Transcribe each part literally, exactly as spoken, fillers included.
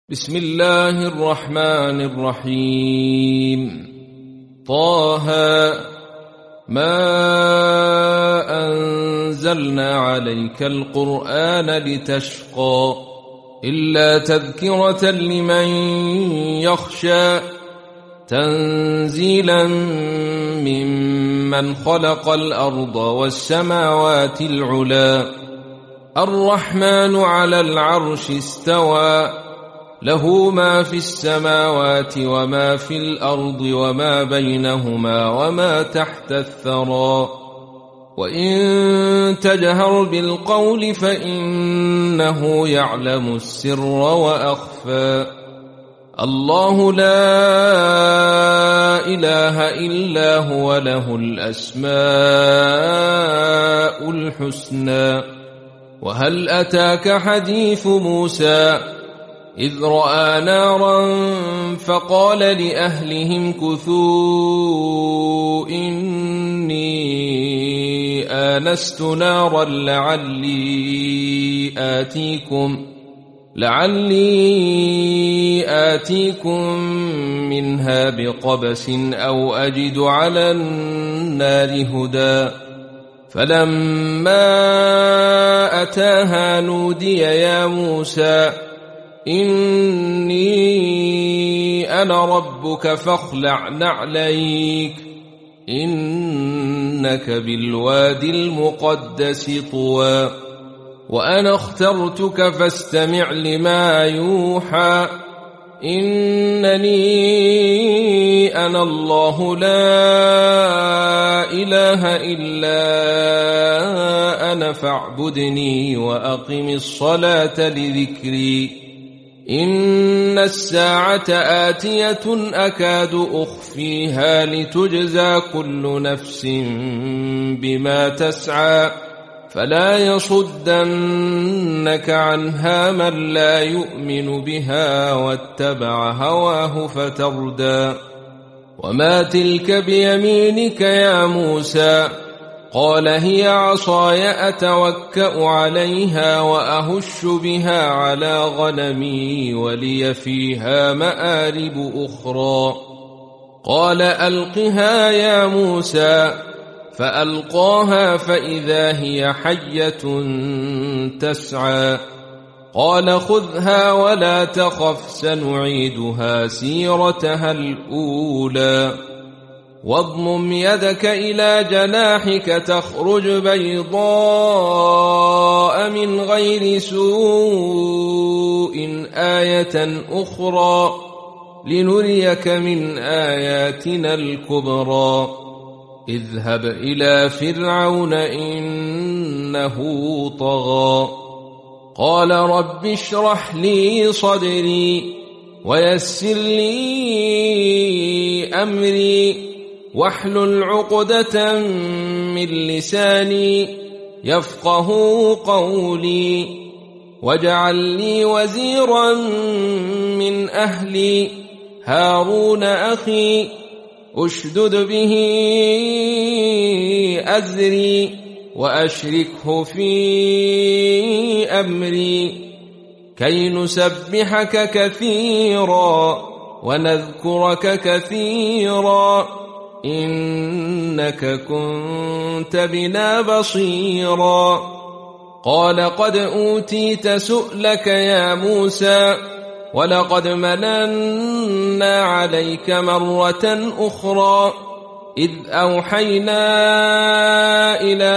بسم الله الرحمن الرحيم. طه ما أنزلنا عليك القرآن لتشقى إلا تذكرة لمن يخشى تنزيلا ممن خلق الأرض والسماوات العلا الرحمن على العرش استوى له ما في السماوات وما في الأرض وما بينهما وما تحت الثرى وإن تجهر بالقول فإنه يعلم السر وأخفى الله لا إله إلا هو له الأسماء الحسنى. وهل أتاك حديث موسى إذ رأى نارا فقال لأهلهم كثوا إني آنست نارا لعلي آتيكم لعلي آتيكم منها بقبس أو أجد على النار هدى فلما أتاها نودي يا موسى إني أنا ربك فاخلع نعليك إنك بالوادي المقدس طوى وأنا اخترتك فاستمع لما يوحى إنني أنا الله لا إله إلا أنا فاعبدني وأقم الصلاة لذكري إن الساعة آتية أكاد أخفيها لتجزى كل نفس بما تسعى فلا يصدنك عنها من لا يؤمن بها واتبع هواه فتردى وما تلك بيمينك يا موسى قال هي عصاي أتوكأ عليها وأهش بها على غنمي ولي فيها مآرب أخرى قال ألقها يا موسى فألقاها فإذا هي حية تسعى قال خذها ولا تخف سنعيدها سيرتها الأولى واضمم يدك إلى جناحك تخرج بيضاء من غير سوء آية أخرى لنريك من آياتنا الكبرى اذهب إلى فرعون إنه طغى قال رب اشرح لي صدري ويسر لي أمري واحلل عقدة من لساني يفقه قولي واجعل لي وزيرا من أهلي هارون أخي أشدد به أزري وأشركه في أمري كي نسبحك كثيرا ونذكرك كثيرا إنك كنت بنا بصيرا قال قد أوتيت سؤلك يا موسى ولقد مننا عليك مرة أخرى إذ أوحينا إلى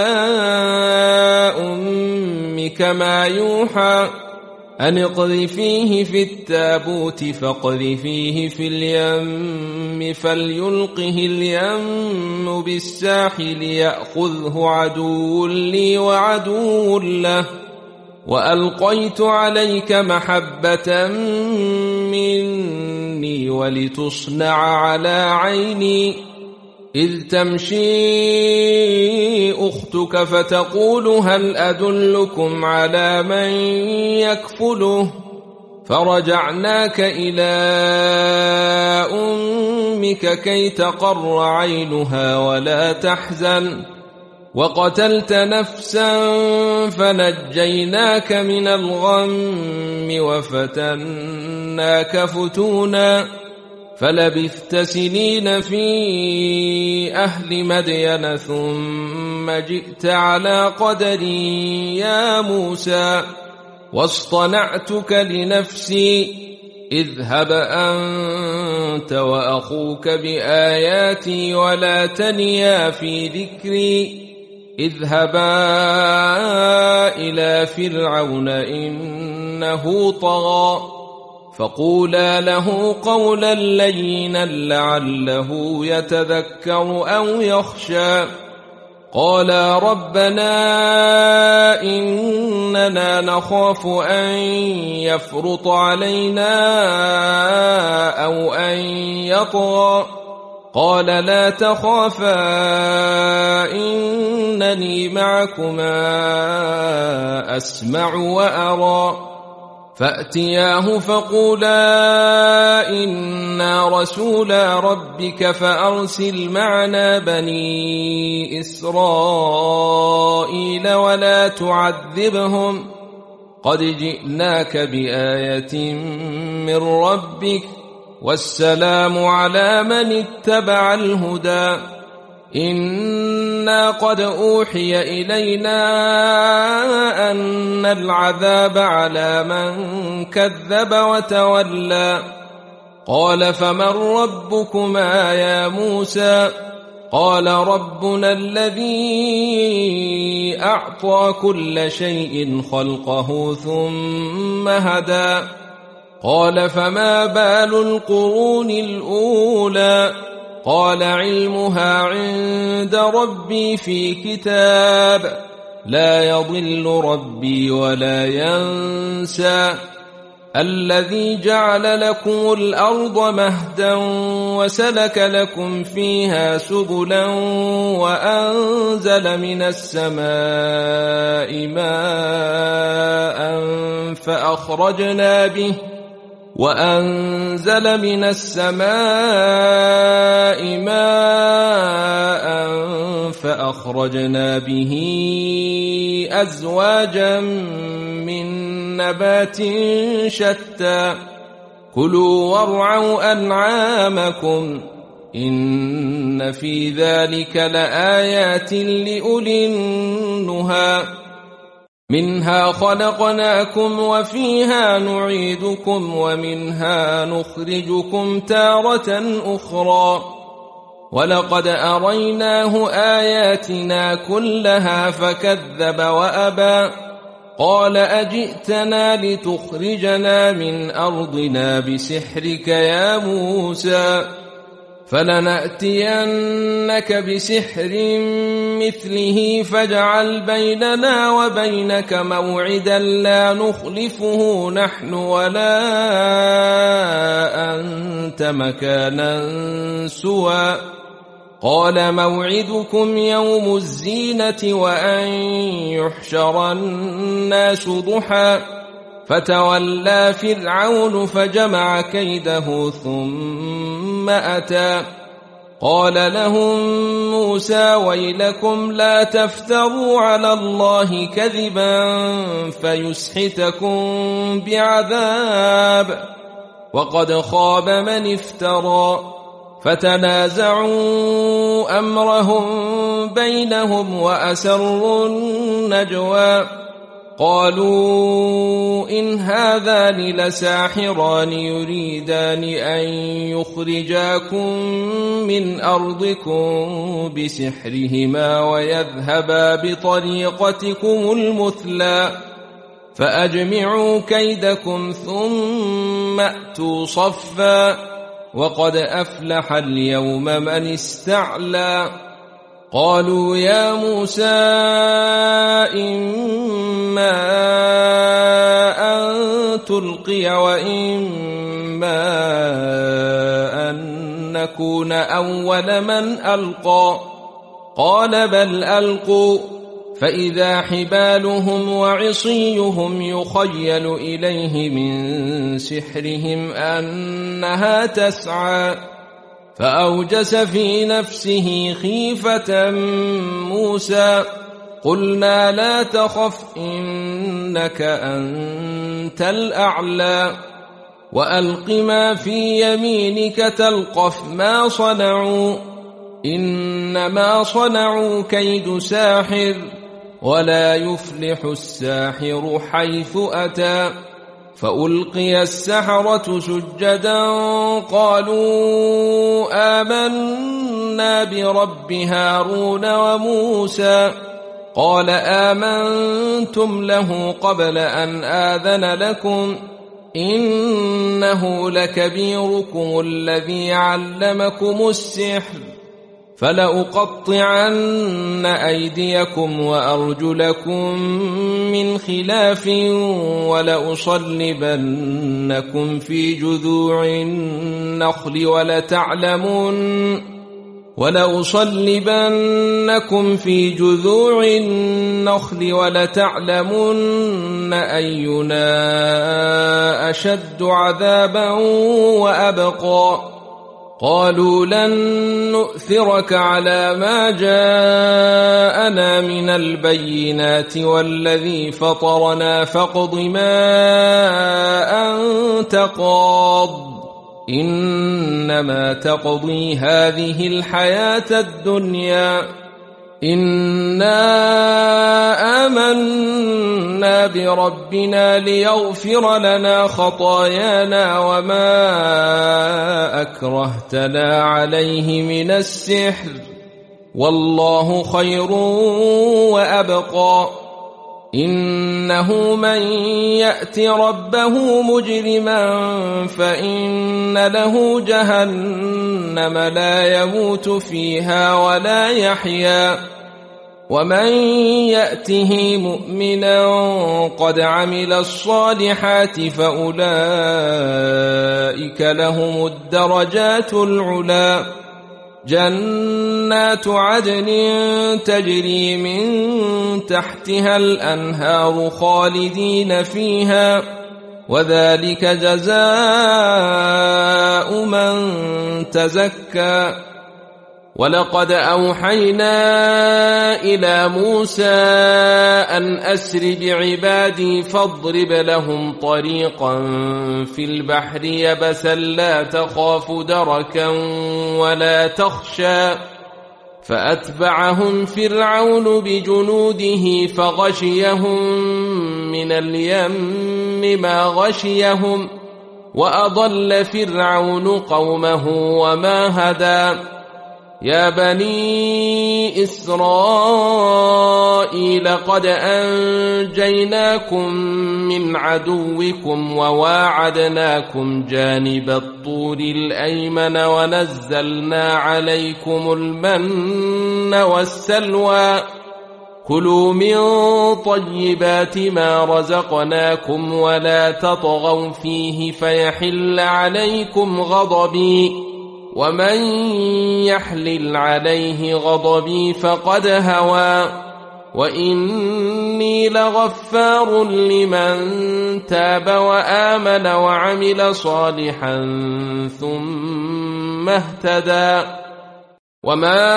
أمك ما يوحى أن اقذفيه في التابوت فاقذفيه في اليم فليلقه اليم بالساحل يأخذه عدو لي وعدو له وألقيت عليك محبة مني ولتصنع على عيني إذ تمشي أختك فتقول هل أدلكم على من يكفله فرجعناك إلى أمك كي تقر عينها ولا تحزن وقتلت نفسا فنجيناك من الغم وفتناك فتونا فلبثت سنين في أهل مدين ثم جئت على قدري يا موسى واصطنعتك لنفسي اذهب أنت وأخوك بآياتي ولا تنيا في ذكري اذهبا إلى فرعون إنه طغى فقولا له قولا لينا لعله يتذكر أو يخشى قالا ربنا إننا نخاف أن يفرط علينا أو أن يطغى قال لا تخافا إنني معكما أسمع وأرى فأتياه فقولا إنا رسولا ربك فأرسل معنا بني إسرائيل ولا تعذبهم قد جئناك بآية من ربك والسلام على من اتبع الهدى إنا قد أوحي إلينا أن العذاب على من كذب وتولى قال فمن ربكما يا موسى قال ربنا الذي أعطى كل شيء خلقه ثم هدى قال فما بال القرون الأولى قال علمها عند ربي في كتاب لا يضل ربي ولا ينسى الذي جعل لكم الأرض مهدا وسلك لكم فيها سبلا وأنزل من السماء ماء فأخرجنا به وأنزل من السماء ماء فأخرجنا به أزواجا من نبات شتى كلوا وارعوا أنعامكم إن في ذلك لآيات لأولي النهى منها خلقناكم وفيها نعيدكم ومنها نخرجكم تارة أخرى ولقد أريناه آياتنا كلها فكذب وأبى قال أجئتنا لتخرجنا من أرضنا بسحرك يا موسى فلنأتينك بسحر مثله فاجعل بيننا وبينك موعدا لا نخلفه نحن ولا أنت مكانا سوى قال موعدكم يوم الزينة وأن يحشر الناس ضحى فتولى فرعون فجمع كيده ثم أتى قال لهم موسى ويلكم لا تفتروا على الله كذبا فيسحتكم بعذاب وقد خاب من افترى فتنازعوا أمرهم بينهم وأسروا النجوى قالوا إن هذان لساحران يريدان أن يخرجاكم من أرضكم بسحرهما ويذهبا بطريقتكم المثلى فأجمعوا كيدكم ثم أتوا صفا وقد أفلح اليوم من استعلى قالوا يا موسى إما أن تلقي وإما أن نكون أول من ألقى قال بل ألقوا فإذا حبالهم وعصيهم يخيل إليه من سحرهم أنها تسعى فأوجس في نفسه خيفة موسى قلنا لا تخف إنك أنت الأعلى وألق ما في يمينك تلقف ما صنعوا إنما صنعوا كيد ساحر ولا يفلح الساحر حيث أتى فألقي السحرة سجدا قالوا آمنا برب هارون وموسى قال آمنتم له قبل أن آذن لكم إنه لكبيركم الذي علمكم السحر فلأقطعن أيديكم وأرجلكم من خلاف ولأصلبنكم في جذوع النخل ولتعلمن ولأصلبنكم في جذوع النخل ولتعلمن أينا أشد عذابا وأبقى قالوا لن نؤثرك على ما جاءنا من البينات والذي فطرنا فاقض ما أنت قاض إنما تقضي هذه الحياة الدنيا إنا آمنا بربنا ليغفر لنا خطايانا وما أكرهتنا عليه من السحر والله خير وأبقى إنه من يأت ربه مجرما فإن له جهنم لا يموت فيها ولا يحيا ومن يأته مؤمنا قد عمل الصالحات فأولئك لهم الدرجات العلى جنات عدن تجري من تحتها الأنهار خالدين فيها وذلك جزاء من تزكى ولقد أوحينا إلى موسى أن أسر بعبادي فاضرب لهم طريقا في البحر يبسا لا تخاف دركا ولا تخشى فأتبعهم فرعون بجنوده فغشيهم من اليم ما غشيهم وأضل فرعون قومه وما هدى يا بني إسرائيل قد أنجيناكم من عدوكم وواعدناكم جانب الطور الأيمن ونزلنا عليكم المن والسلوى كلوا من طيبات ما رزقناكم ولا تطغوا فيه فيحل عليكم غضبي ومن يحلل عليه غضبي فقد هوى وإني لغفار لمن تاب وآمن وعمل صالحا ثم اهتدى وما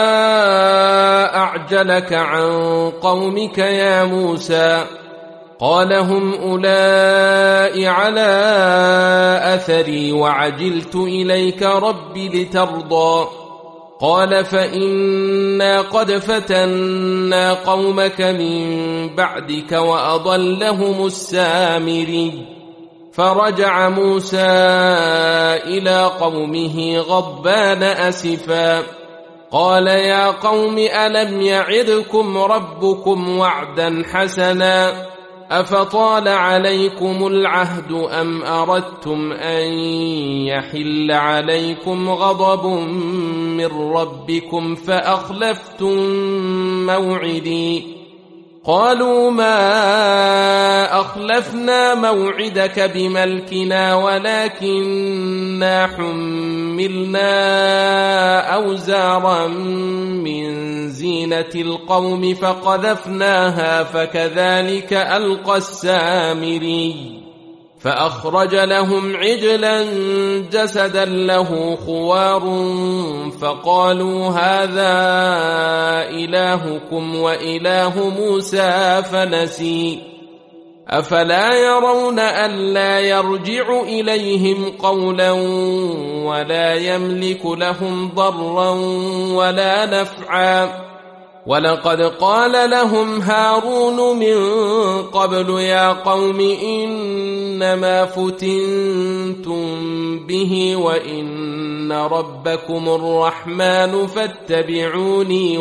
أعجلك عن قومك يا موسى قال هم أولئك على أثري وعجلت إليك رب لترضى قال فإنا قد فتنا قومك من بعدك وأضلهم السامري فرجع موسى إلى قومه غضبان أسفا قال يا قوم ألم يعدكم ربكم وعدا حسنا أفطال عليكم العهد أم أردتم أن يحل عليكم غضب من ربكم فأخلفتم موعدي قالوا ما أخلفنا موعدك بملكنا ولكننا حملنا أوزارا من زينة القوم فقذفناها فكذلك ألقى السامري فأخرج لهم عجلا جسدا له خوار فقالوا هذا إلهكم وإله موسى فنسي أفلا يرون ألا يرجع إليهم قولا ولا يملك لهم ضرا ولا نفعا ولقد قال لهم هارون من قبل يا قوم إنما فتنتم به وإن ربكم الرحمن فاتبعوني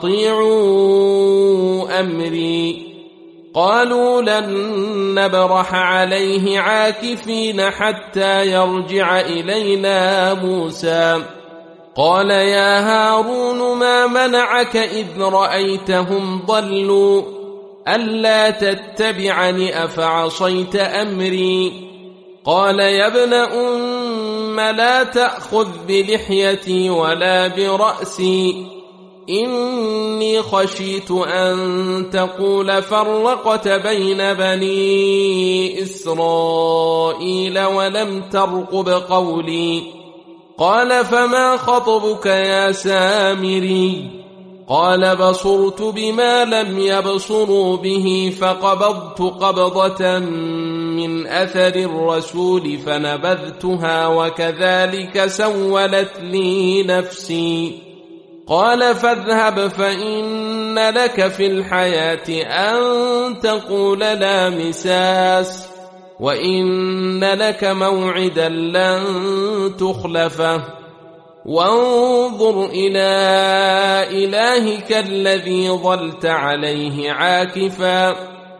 وأطيعوا أمري قالوا لن نبرح عليه عاكفين حتى يرجع إلينا موسى قال يا هارون ما منعك إذ رأيتهم ضلوا ألا تتبعني أفعصيت أمري قال يا ابن أم لا تأخذ بلحيتي ولا برأسي إني خشيت أن تقول فرقت بين بني إسرائيل ولم ترقب قولي قال فما خطبك يا سامري قال بصرت بما لم يبصروا به فقبضت قبضة من أثر الرسول فنبذتها وكذلك سولت لي نفسي قال فاذهب فإن لك في الحياة أن تقول لا مساس وإن لك موعدا لن تخلفه وانظر إلى إلهك الذي ظلت عليه عاكفا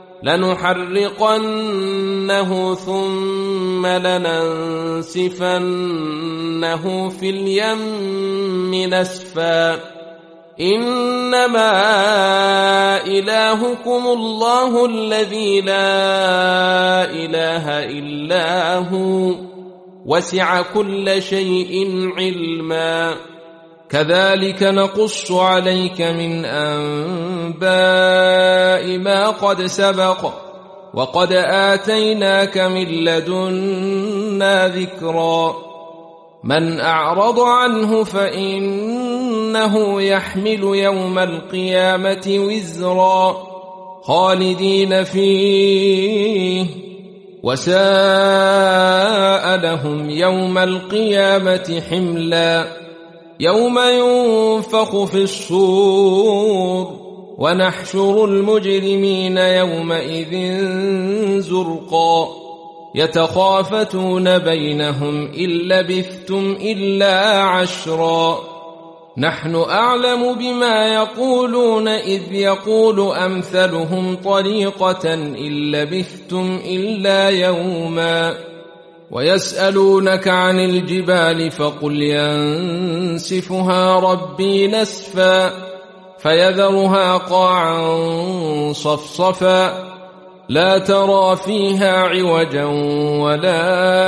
لنحرقنه ثم لننسفنه في اليم نسفا إنما إلهكم الله الذي لا إله إلا هو وسع كل شيء علما كذلك نقص عليك من أنباء ما قد سبق وقد آتيناك من لدنا ذكرا من أعرض عنه فإنه يحمل يوم القيامة وزرا خالدين فيه وساء لهم يوم القيامة حملا يوم ينفخ في الصور ونحشر المجرمين يومئذ زرقا يتخافتون بينهم إن لبثتم إلا عشرا نحن أعلم بما يقولون إذ يقول أمثلهم طريقة إن لبثتم إلا يوما ويسألونك عن الجبال فقل ينسفها ربي نسفا فيذرها قاعا صفصفا لا ترى فيها عوجا ولا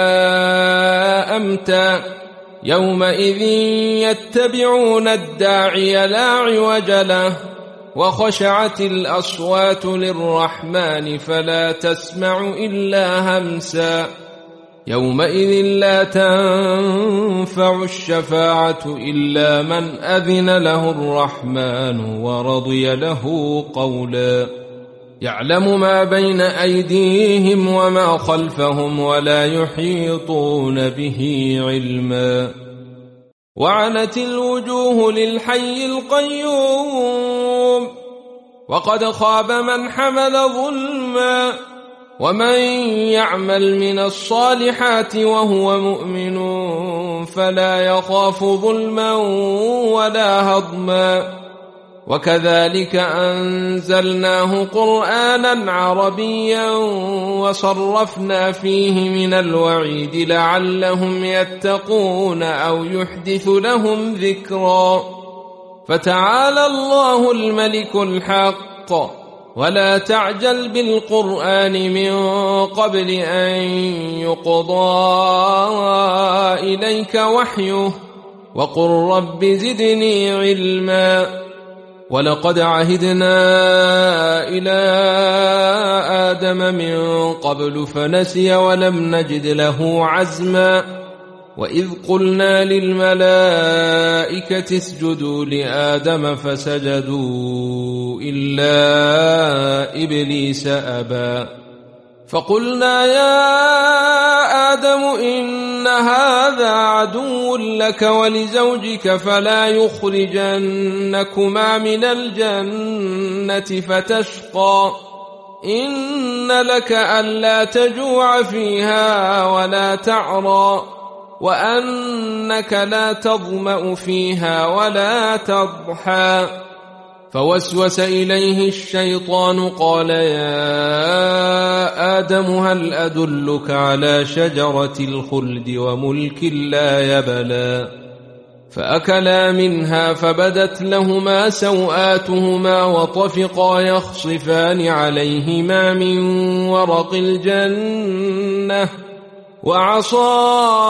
أمتا يومئذ يتبعون الداعي لا عوج له وخشعت الأصوات للرحمن فلا تسمع إلا همسا يومئذ لا تنفع الشفاعة إلا من أذن له الرحمن ورضي له قولا يعلم ما بين أيديهم وما خلفهم ولا يحيطون به علما وعنت الوجوه للحي القيوم وقد خاب من حمل ظلما ومن يعمل من الصالحات وهو مؤمن فلا يخاف ظلما ولا هضما وكذلك أنزلناه قرآنا عربيا وصرفنا فيه من الوعيد لعلهم يتقون أو يحدث لهم ذكرا فتعالى الله الملك الحق ولا تعجل بالقرآن من قبل أن يقضى إليك وحيه وقل رب زدني علما ولقد عهدنا إلى آدم من قبل فنسي ولم نجد له عزما وإذ قلنا للملائكة اسجدوا لآدم فسجدوا إلا إبليس أبى فقلنا يا آدم إن هذا عدو لك ولزوجك فلا يخرجنكما من الجنة فتشقى إن لك ألا تجوع فيها ولا تعرى وأنك لا تظمأ فيها ولا تضحى فوسوس إليه الشيطان قال يا آدم هل أدلك على شجرة الخلد وملك لا يبلى فأكلا منها فبدت لهما سوآتهما وطفقا يخصفان عليهما من ورق الجنة وعصى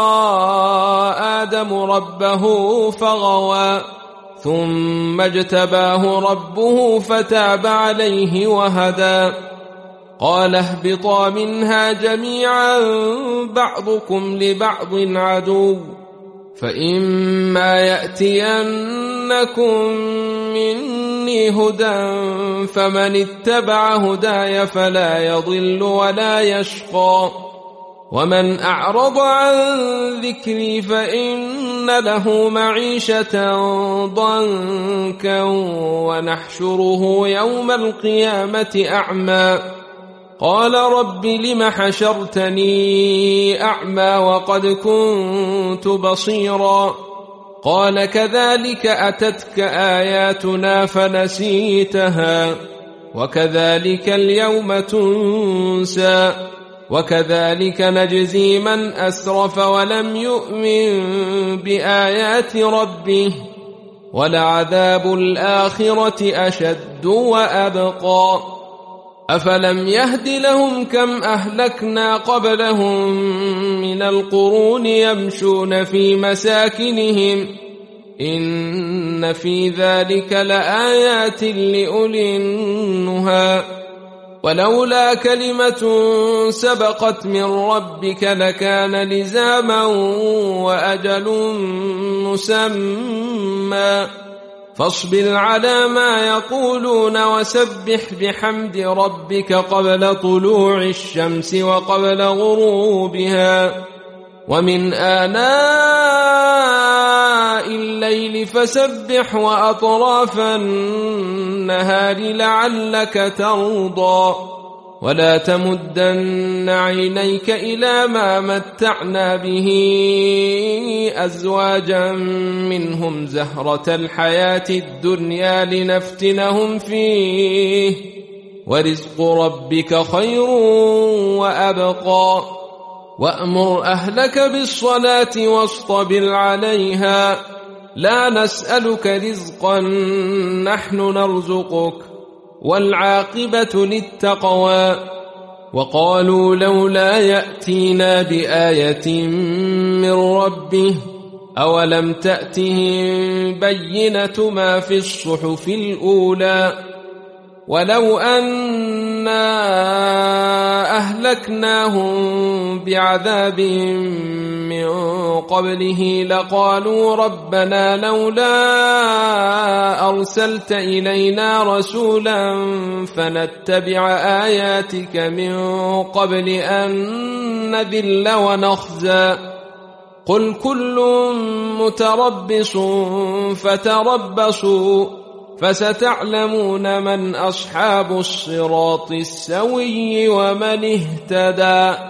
آدم ربه فغوى ثم اجتباه ربه فتاب عليه وهدى قال اهبطا منها جميعا بعضكم لبعض عدو فإما يأتينكم مني هدى فمن اتبع هداي فلا يضل ولا يشقى ومن أعرض عن ذكري فإن له معيشة ضنكا ونحشره يوم القيامة أعمى قال رب لم حشرتني أعمى وقد كنت بصيرا قال كذلك أتتك آياتنا فنسيتها وكذلك اليوم تنسى وكذلك نجزي من أسرف ولم يؤمن بآيات ربه ولعذاب الآخرة أشد وأبقى أفلم يهد لهم كم أهلكنا قبلهم من القرون يمشون في مساكنهم إن في ذلك لآيات لأولي النهى ولولا كلمة سبقت من ربك لكان لزاما وأجل مسمى فاصبر على ما يقولون وسبح بحمد ربك قبل طلوع الشمس وقبل غروبها ومن آناء الليل فسبح وأطراف النهار لعلك ترضى ولا تمدن عينيك إلى ما متعنا به أزواجا منهم زهرة الحياة الدنيا لنفتنهم فيه ورزق ربك خير وأبقى وأمر أهلك بالصلاة واصطبر عليها لا نسألك رزقا نحن نرزقك والعاقبة للتقوى وقالوا لولا يأتينا بآية من ربه أولم تأتهم بينة ما في الصحف الأولى ولو أنا أهلكناهم بعذاب من قبله لقالوا ربنا لولا أرسلت إلينا رسولا فنتبع آياتك من قبل أن نذل ونخزى قل كل متربص فتربصوا فستعلمون من أصحاب الصراط السوي ومن اهتدى.